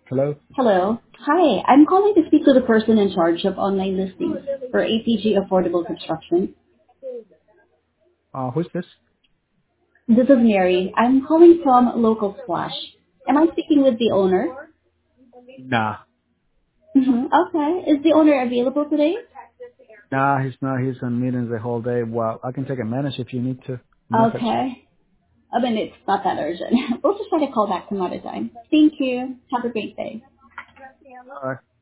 Hello? Hello. Hi, I'm calling to speak to the person in charge of online listings for APG Affordable Construction. Who's this? This is Mary. I'm calling from Local Splash. Am I speaking with the owner? Nah. Okay. Is the owner available today? Nah, he's not. He's on meetings the whole day. Well, I can take a message if you need to. Message. Okay. I mean, it's not that urgent. We'll just try to call back some other time. Thank you. Have a great day. Alright.